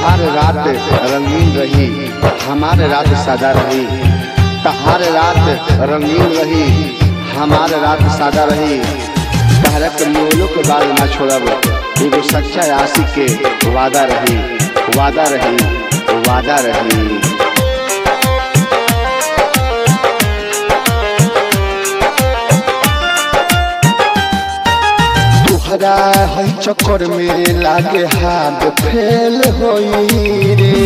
तहार रात रंगीन रही हमारे रात सादा रही। तहार रात रंगीन रही हमारे रात सादा रही। तहरा के मोलो के बाल ना छोड़ब एगो सच्चा आशिक के वादा रही वादा रही वादा रही। तुहरा है चक्कर में लागे हाथ फेल होई रे।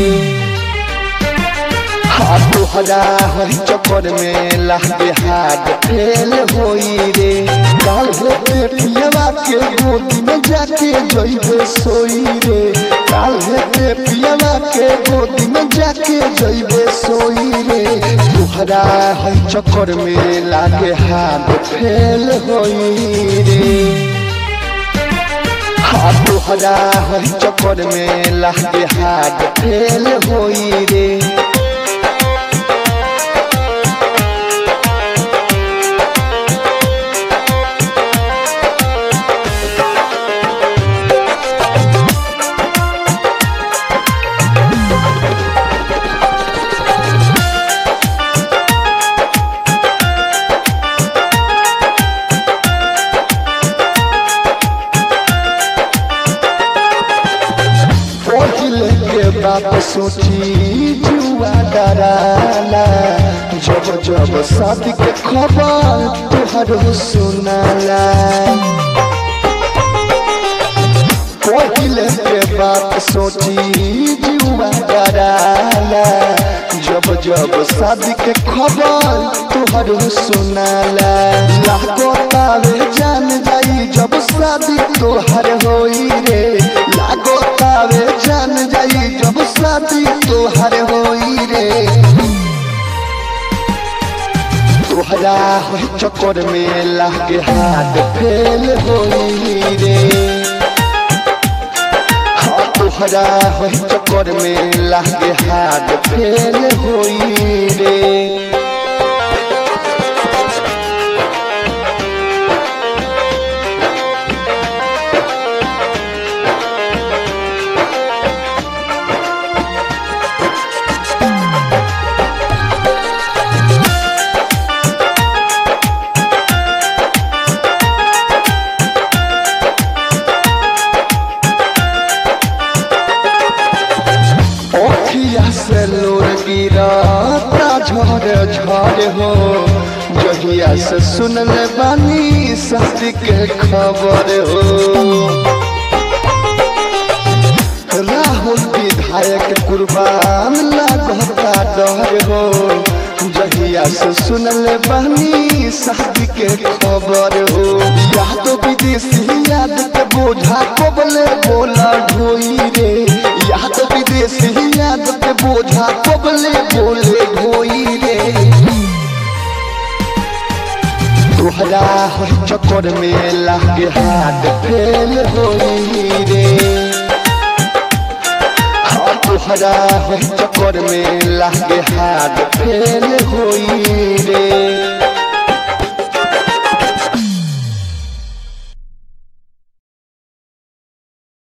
हाँ तुहरा है चक्कर में लागे हाथ फेल होई रे। काल होते पियवा के गोदी में जाके जइबे सोई रे। काल होते पियवा के गोदी में जाके जइबे सोई रे। तुहरा है चक्कर में लागे हाथ फेल होई रे। तुहरा है चक्कर में लागे हाथ फेल होई रे। बात सोची जुआ डराला जब जब शादी के खबर तुहर सुनाला। पहले के बात सोची जुआ डराला जब जब शादी के खबर तुहर सुनाला। लागो तावे जान जाई जब शादी तोहर होई रे। लागो तावे जान जाई जब शादी तोहर होई रे। तोहरा है चक्कर में लागे हाथ फेल होई रे। हाँ तोहरा है चक्कर में लागे हाथ फेल होई रे। से लोर गिराता झड़ झड़ हो जहिया से सुनले बानी शादी के खबर हो। राहुल विधायक कुर्बान लागता डर हो जहिया से सुनले बानी शादी के खबर हो। याद विदेशी याद के बोझा कोबले बोला ढोई रे। याद विदेशी याद के बोझा कोबले बोले ढोई रे। तोहरा है चक्कर में लागे हाथ फेल होई रे। हाँ तोहरा है चक्कर में लागे हाथ फेल होई रे।